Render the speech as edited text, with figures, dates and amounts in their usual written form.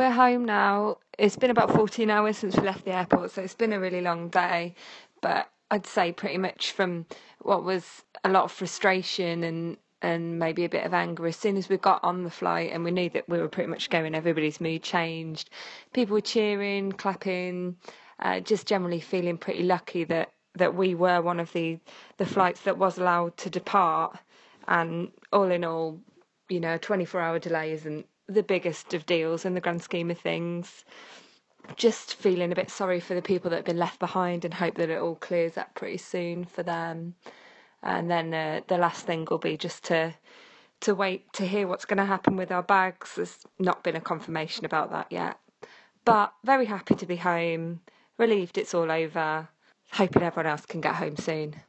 we're home now. It's been about 14 hours since we left the airport, so it's been a really long day. But I'd say pretty much from what was a lot of frustration and maybe a bit of anger, as soon as we got on the flight and we knew that we were pretty much going, everybody's mood changed. People were cheering, clapping, just generally feeling pretty lucky that we were one of the flights that was allowed to depart. And all in all, a 24-hour delay isn't the biggest of deals in the grand scheme of things. Just feeling a bit sorry for the people that have been left behind and hope that it all clears up pretty soon for them. And then the last thing will be just to wait to hear what's going to happen with our bags. There's not been a confirmation about that yet. But very happy to be home, relieved it's all over, hoping everyone else can get home soon.